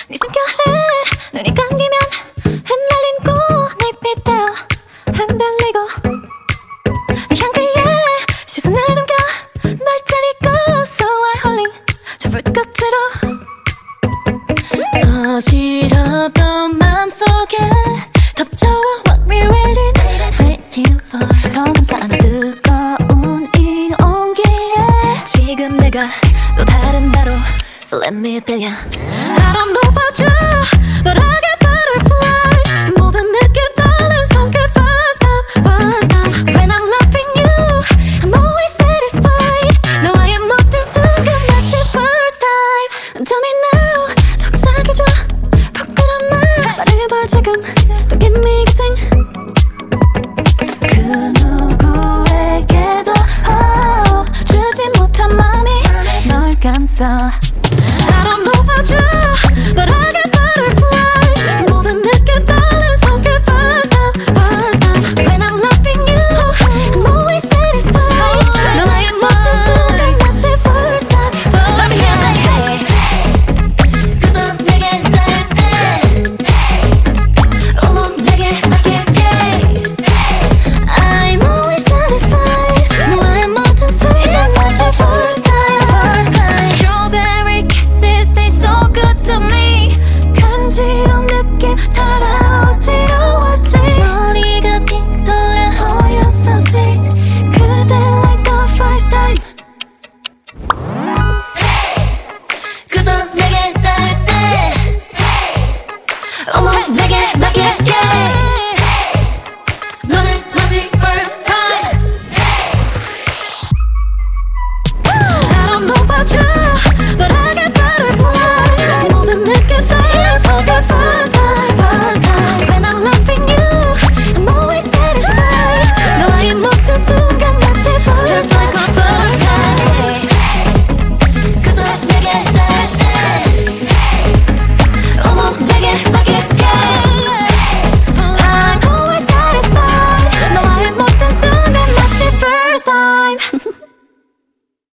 네 숨결에 눈이 감기면 흩날린 꽃잎이 되어 흔들리고 네 향기에 시선을 옮겨 널 데리고 So I 홀링 저 불꽃으로 어지럽던 맘속에 덮쳐와 What we waiting for 더 감싸는 뜨거운 이 온기에 지금 내가 또 다른 나로 So let me feel ya I don't know about you But I get butterflies 모든 느낌 달린 손길 First time When I'm loving you I'm always satisfied 너와의 모든 순간 마치 first time Tell me now 속삭여줘 부끄러운 말 말해봐 지금 Don't give me kissing 그 누구에게도 주지 못한 맘이 널 감싸